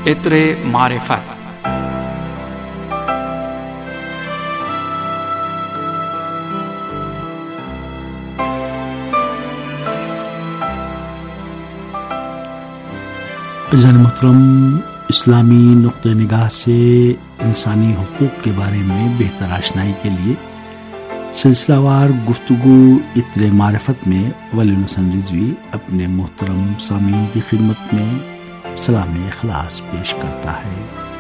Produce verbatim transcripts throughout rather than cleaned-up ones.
عطر معرفت۔ عزیزان محترم، اسلامی نقطہ نگاہ سے انسانی حقوق کے بارے میں بہتر آشنائی کے لیے سلسلہ وار گفتگو عطر معرفت میں ولی الحسن رضوی اپنے محترم سامعین کی خدمت میں سلام اخلاص پیش کرتا ہے۔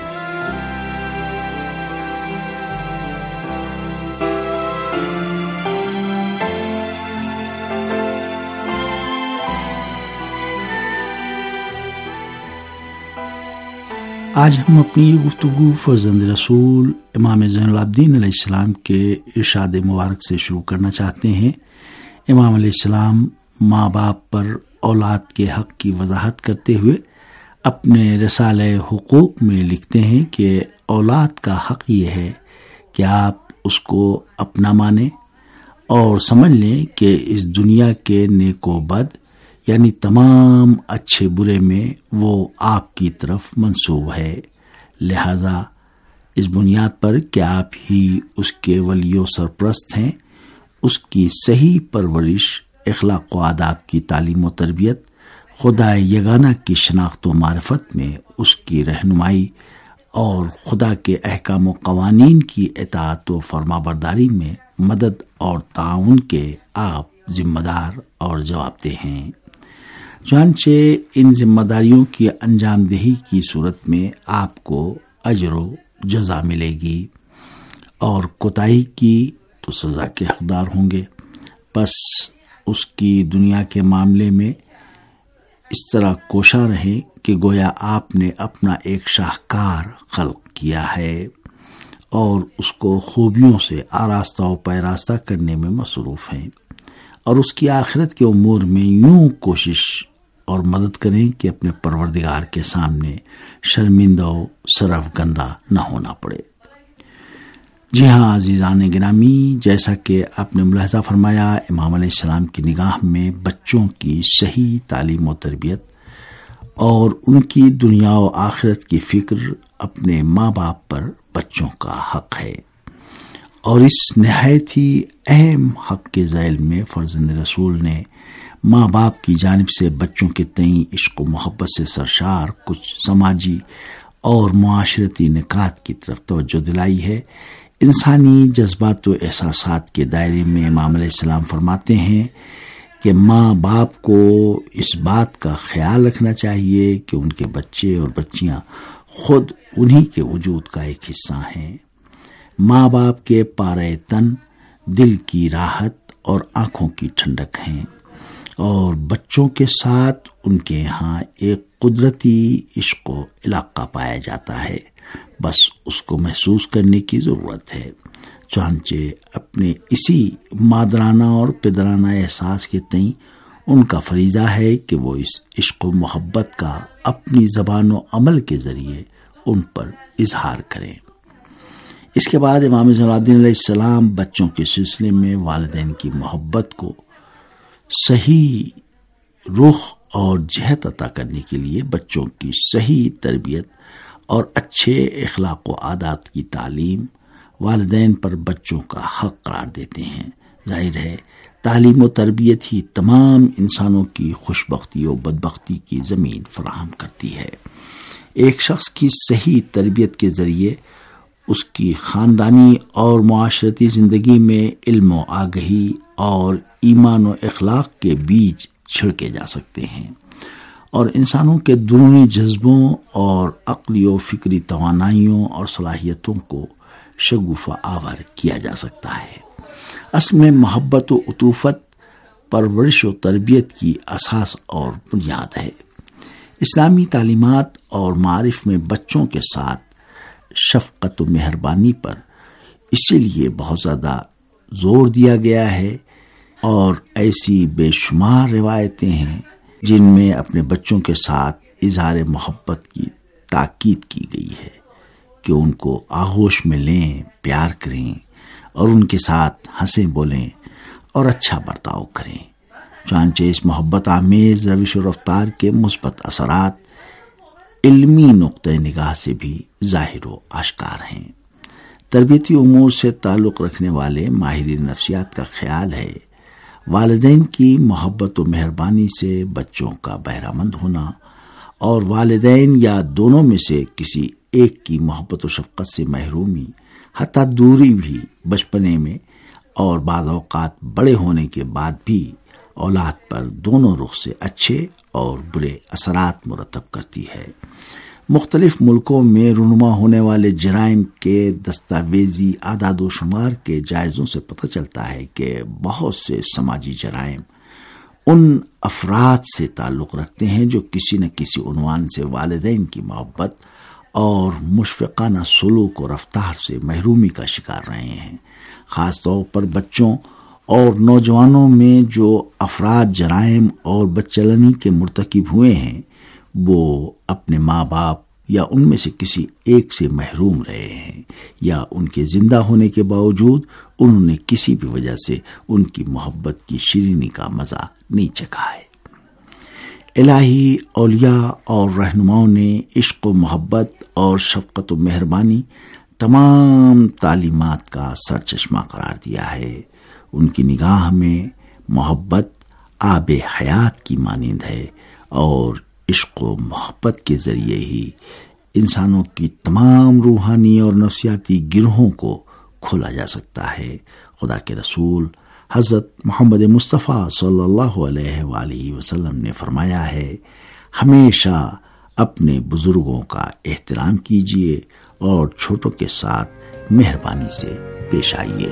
آج ہم اپنی گفتگو فرزند رسول امام زین العابدین علیہ السلام کے ارشاد مبارک سے شروع کرنا چاہتے ہیں۔ امام علیہ السلام ماں باپ پر اولاد کے حق کی وضاحت کرتے ہوئے اپنے رسالہ حقوق میں لکھتے ہیں کہ اولاد کا حق یہ ہے کہ آپ اس کو اپنا مانیں اور سمجھ لیں کہ اس دنیا کے نیک و بد یعنی تمام اچھے برے میں وہ آپ کی طرف منسوب ہے، لہذا اس بنیاد پر کہ آپ ہی اس کے ولی و سرپرست ہیں، اس کی صحیح پرورش، اخلاق و آداب کی تعلیم و تربیت، خدا یگانہ کی شناخت و معرفت میں اس کی رہنمائی اور خدا کے احکام و قوانین کی اطاعت و فرما برداری میں مدد اور تعاون کے آپ ذمہ دار اور جوابدہ ہیں۔ چنانچہ ان ذمہ داریوں کی انجام دہی کی صورت میں آپ کو اجر و جزا ملے گی اور کوتاہی کی تو سزا کے حقدار ہوں گے۔ بس اس کی دنیا کے معاملے میں اس طرح کوشاں رہیں کہ گویا آپ نے اپنا ایک شاہکار خلق کیا ہے اور اس کو خوبیوں سے آراستہ و پیراستہ کرنے میں مصروف ہیں، اور اس کی آخرت کے امور میں یوں کوشش اور مدد کریں کہ اپنے پروردگار کے سامنے شرمندہ و سرف گندہ نہ ہونا پڑے۔ جی ہاں عزیزان گرامی، جیسا کہ آپ نے ملاحظہ فرمایا، امام علیہ السلام کی نگاہ میں بچوں کی صحیح تعلیم و تربیت اور ان کی دنیا و آخرت کی فکر اپنے ماں باپ پر بچوں کا حق ہے، اور اس نہایت ہی اہم حق کے ذیل میں فرزند رسول نے ماں باپ کی جانب سے بچوں کے تئیں عشق و محبت سے سرشار کچھ سماجی اور معاشرتی نکات کی طرف توجہ دلائی ہے۔ انسانی جذبات و احساسات کے دائرے میں امام علیہ السلام فرماتے ہیں کہ ماں باپ کو اس بات کا خیال رکھنا چاہیے کہ ان کے بچے اور بچیاں خود انہی کے وجود کا ایک حصہ ہیں۔ ماں باپ کے پارے تن دل کی راحت اور آنکھوں کی ٹھنڈک ہیں، اور بچوں کے ساتھ ان کے ہاں ایک قدرتی عشق و علاقہ پایا جاتا ہے، بس اس کو محسوس کرنے کی ضرورت ہے۔ چنانچہ اپنے اسی مادرانہ اور پدرانہ احساس کے تئیں ان کا فریضہ ہے کہ وہ اس عشق و محبت کا اپنی زبان و عمل کے ذریعے ان پر اظہار کریں۔ اس کے بعد امام زین العابدین علیہ السلام بچوں کے سلسلے میں والدین کی محبت کو صحیح رخ اور جہت عطا کرنے کے لیے بچوں کی صحیح تربیت اور اچھے اخلاق و عادات کی تعلیم والدین پر بچوں کا حق قرار دیتے ہیں۔ ظاہر ہے تعلیم و تربیت ہی تمام انسانوں کی خوشبختی و بدبختی کی زمین فراہم کرتی ہے۔ ایک شخص کی صحیح تربیت کے ذریعے اس کی خاندانی اور معاشرتی زندگی میں علم و آگہی اور ایمان و اخلاق کے بیج چھڑکے جا سکتے ہیں، اور انسانوں کے درونی جذبوں اور عقلی و فکری توانائیوں اور صلاحیتوں کو شگوفہ آور کیا جا سکتا ہے۔ اصل میں محبت و عطوفت پرورش و تربیت کی اساس اور بنیاد ہے۔ اسلامی تعلیمات اور معارف میں بچوں کے ساتھ شفقت و مہربانی پر اسی لیے بہت زیادہ زور دیا گیا ہے، اور ایسی بے شمار روایتیں ہیں جن میں اپنے بچوں کے ساتھ اظہار محبت کی تاکید کی گئی ہے کہ ان کو آغوش میں لیں، پیار کریں اور ان کے ساتھ ہنسیں بولیں اور اچھا برتاؤ کریں۔ چنانچہ اس محبت آمیز روش و رفتار کے مثبت اثرات علمی نقطہ نگاہ سے بھی ظاہر و آشکار ہیں۔ تربیتی امور سے تعلق رکھنے والے ماہرین نفسیات کا خیال ہے والدین کی محبت و مہربانی سے بچوں کا بہرہ مند ہونا اور والدین یا دونوں میں سے کسی ایک کی محبت و شفقت سے محرومی، حتیٰ دوری بھی بچپنے میں اور بعض اوقات بڑے ہونے کے بعد بھی اولاد پر دونوں رخ سے اچھے اور برے اثرات مرتب کرتی ہے۔ مختلف ملکوں میں رونما ہونے والے جرائم کے دستاویزی اعداد و شمار کے جائزوں سے پتہ چلتا ہے کہ بہت سے سماجی جرائم ان افراد سے تعلق رکھتے ہیں جو کسی نہ کسی عنوان سے والدین کی محبت اور مشفقانہ سلوک و رفتار سے محرومی کا شکار رہے ہیں۔ خاص طور پر بچوں اور نوجوانوں میں جو افراد جرائم اور بدچلنی کے مرتکب ہوئے ہیں وہ اپنے ماں باپ یا ان میں سے کسی ایک سے محروم رہے ہیں، یا ان کے زندہ ہونے کے باوجود انہوں نے کسی بھی وجہ سے ان کی محبت کی شیرینی کا مزہ نہیں چکھا ہے۔ الہی اولیاء اور رہنماؤں نے عشق و محبت اور شفقت و مہربانی تمام تعلیمات کا سرچشمہ قرار دیا ہے۔ ان کی نگاہ میں محبت آب حیات کی مانند ہے اور عشق و محبت کے ذریعے ہی انسانوں کی تمام روحانی اور نفسیاتی گروہوں کو کھولا جا سکتا ہے۔ خدا کے رسول حضرت محمد مصطفیٰ صلی اللہ علیہ وآلہ وسلم نے فرمایا ہے، ہمیشہ اپنے بزرگوں کا احترام کیجیے اور چھوٹوں کے ساتھ مہربانی سے پیش آئیے۔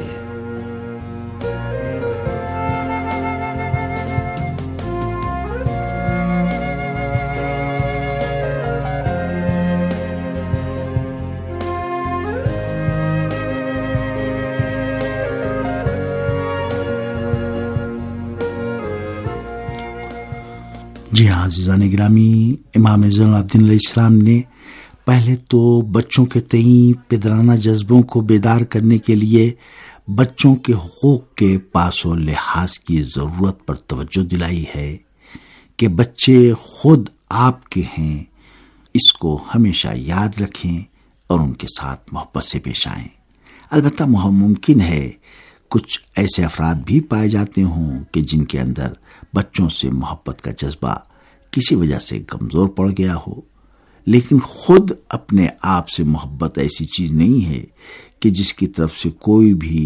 جی ہاں عزیزان گرامی، امام زین العابدین علیہ السلام نے پہلے تو بچوں کے تئیں پدرانہ جذبوں کو بیدار کرنے کے لیے بچوں کے حقوق کے پاس و لحاظ کی ضرورت پر توجہ دلائی ہے کہ بچے خود آپ کے ہیں، اس کو ہمیشہ یاد رکھیں اور ان کے ساتھ محبت سے پیش آئیں۔ البتہ ممکن ہے کچھ ایسے افراد بھی پائے جاتے ہوں کہ جن کے اندر بچوں سے محبت کا جذبہ کسی وجہ سے کمزور پڑ گیا ہو، لیکن خود اپنے آپ سے محبت ایسی چیز نہیں ہے کہ جس کی طرف سے کوئی بھی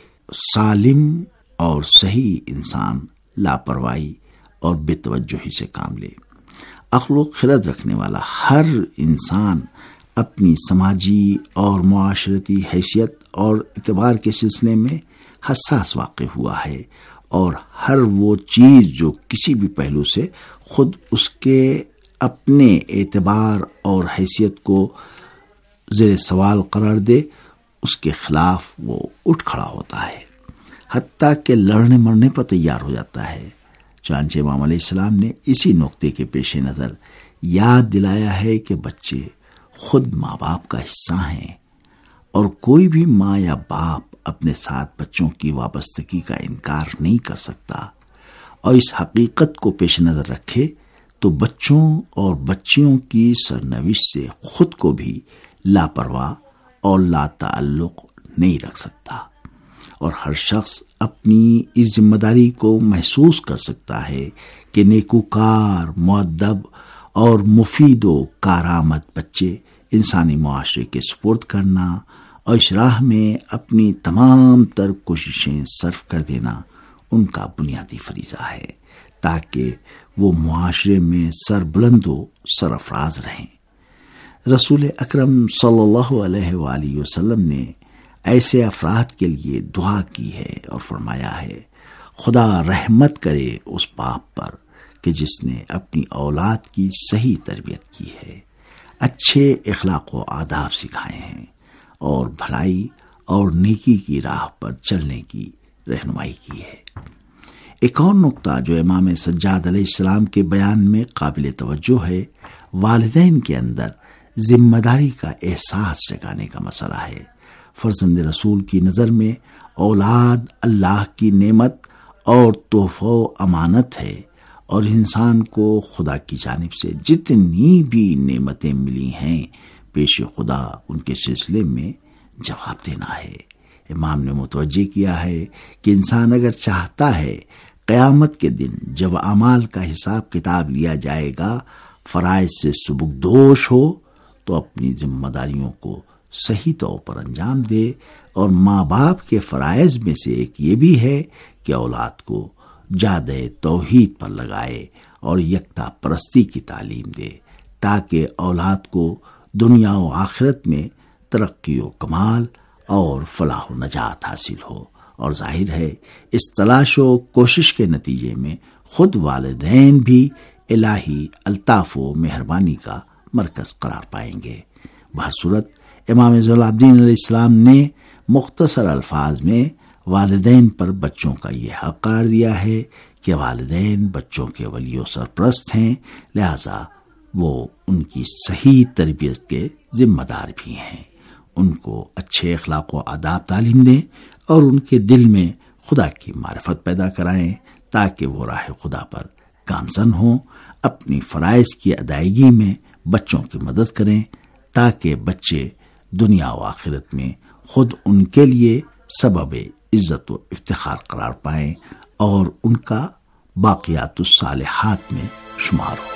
سالم اور صحیح انسان لاپرواہی اور بے توجہی سے کام لے۔ عقل و خرد رکھنے والا ہر انسان اپنی سماجی اور معاشرتی حیثیت اور اعتبار کے سلسلے میں حساس واقع ہوا ہے، اور ہر وہ چیز جو کسی بھی پہلو سے خود اس کے اپنے اعتبار اور حیثیت کو زیر سوال قرار دے، اس کے خلاف وہ اٹھ کھڑا ہوتا ہے، حتیٰ کہ لڑنے مرنے پر تیار ہو جاتا ہے۔ چنانچہ امام علیہ السلام نے اسی نقطے کے پیش نظر یاد دلایا ہے کہ بچے خود ماں باپ کا حصہ ہیں، اور کوئی بھی ماں یا باپ اپنے ساتھ بچوں کی وابستگی کا انکار نہیں کر سکتا، اور اس حقیقت کو پیش نظر رکھے تو بچوں اور بچیوں کی سرنوشت سے خود کو بھی لاپرواہ اور لا تعلق نہیں رکھ سکتا، اور ہر شخص اپنی اس ذمہ داری کو محسوس کر سکتا ہے کہ نیکوکار، مؤدب اور مفید و کارآمد بچے انسانی معاشرے کے سپرد کرنا اور اس راہ میں اپنی تمام تر کوششیں صرف کر دینا ان کا بنیادی فریضہ ہے، تاکہ وہ معاشرے میں سربلند و سرفراز رہیں۔ رسول اکرم صلی اللہ علیہ وآلہ وسلم نے ایسے افراد کے لیے دعا کی ہے اور فرمایا ہے، خدا رحمت کرے اس باپ پر کہ جس نے اپنی اولاد کی صحیح تربیت کی ہے، اچھے اخلاق و آداب سکھائے ہیں اور بھلائی اور نیکی کی راہ پر چلنے کی رہنمائی کی ہے۔ ایک اور نقطہ جو امام سجاد علیہ السلام کے بیان میں قابل توجہ ہے، والدین کے اندر ذمہ داری کا احساس جگانے کا مسئلہ ہے۔ فرزند رسول کی نظر میں اولاد اللہ کی نعمت اور تحفہ و امانت ہے، اور انسان کو خدا کی جانب سے جتنی بھی نعمتیں ملی ہیں پیش خدا ان کے سلسلے میں جواب دینا ہے۔ امام نے متوجہ کیا ہے کہ انسان اگر چاہتا ہے قیامت کے دن جب اعمال کا حساب کتاب لیا جائے گا فرائض سے سبکدوش ہو تو اپنی ذمہ داریوں کو صحیح طور پر انجام دے، اور ماں باپ کے فرائض میں سے ایک یہ بھی ہے کہ اولاد کو جادہ توحید پر لگائے اور یکتا پرستی کی تعلیم دے تاکہ اولاد کو دنیا و آخرت میں ترقی و کمال اور فلاح و نجات حاصل ہو۔ اور ظاہر ہے اس تلاش و کوشش کے نتیجے میں خود والدین بھی الہی الطاف و مہربانی کا مرکز قرار پائیں گے۔ بہرصورت امام زین العابدین علیہ السلام نے مختصر الفاظ میں والدین پر بچوں کا یہ حق قرار دیا ہے کہ والدین بچوں کے ولی و سرپرست ہیں، لہذا وہ ان کی صحیح تربیت کے ذمہ دار بھی ہیں۔ ان کو اچھے اخلاق و آداب تعلیم دیں اور ان کے دل میں خدا کی معرفت پیدا کرائیں تاکہ وہ راہ خدا پر گامزن ہوں۔ اپنی فرائض کی ادائیگی میں بچوں کی مدد کریں تاکہ بچے دنیا و آخرت میں خود ان کے لیے سبب عزت و افتخار قرار پائیں اور ان کا باقیات الصالحات میں شمار ہو۔